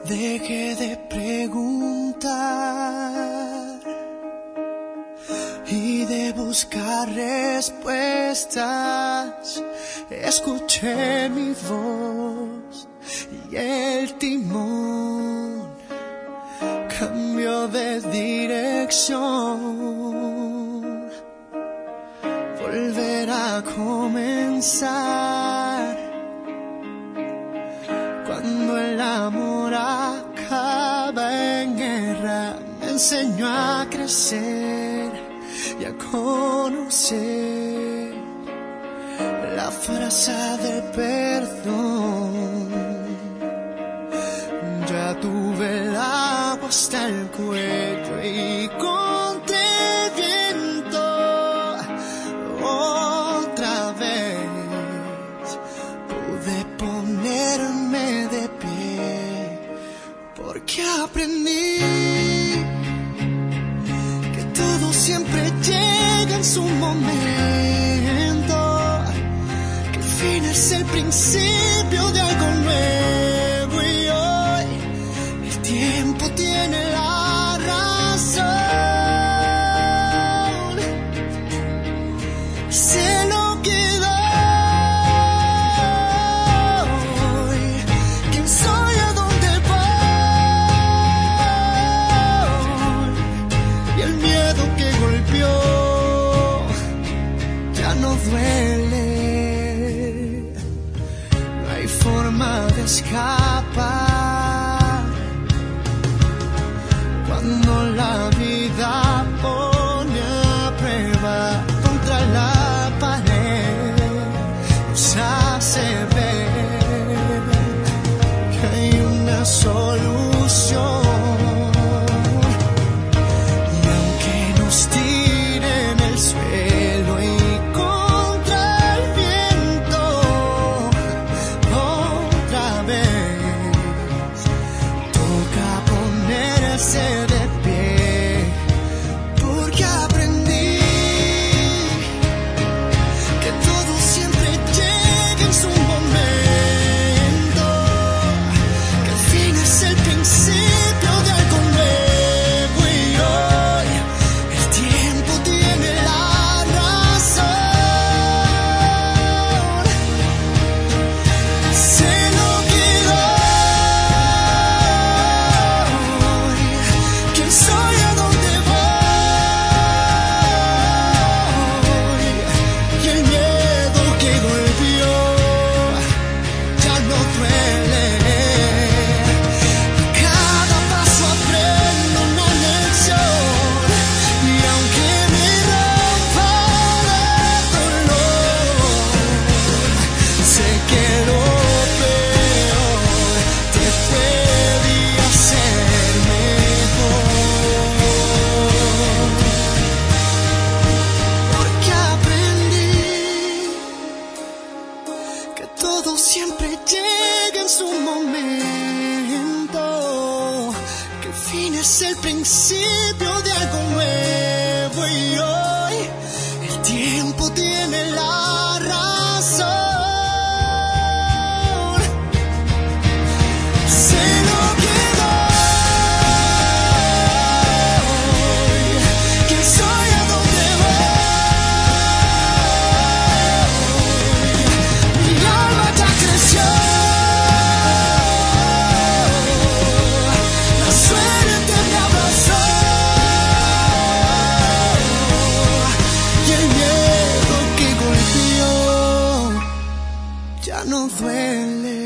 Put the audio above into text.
Dejé de preguntar y de buscar respuestas. Escuché mi voz y el timón cambió de dirección. Volver a comenzar cuando el amor acaba en guerra. Me enseñó a crecer y a conocer la fuerza del perdón. Ya tuve el agua hasta el cuello y contra el viento otra vez pude ponerme de pie, porque aprendí que todo siempre llega en su momento, que el fin es el principio de algo nuevo y hoy el tiempo tiene la razón. Sé lo que doy, quién soy, a dónde voy, y el miedo que golpeó ya no duele. No hay forma de escapar cuando la vida pone a prueba. Contra la pared nos hace ver que hay una solución. Y aunque nos tiren el suelo y contra el viento otra vez, toca ponerse de pie, porque aprendí que todo siempre llega en su momento, que el fin es el principio de algo nuevo y hoy el tiempo tiene la razón. Sé lo que doy, quién soy, a dónde voy, y el miedo que golpeó ya no duele. Cada paso aprendo una lección, y aunque me rompa de dolor, sé que lo peor te puede hacer mejor, porque aprendí que todo siempre llega en su momento, que el fin es el principio de algo nuevo y hoy el tiempo tiene la razón. Sé lo que doy, quién soy, a dónde voy, mi alma ya creció, la suerte me abrazó, y el miedo que golpeó ya no duele.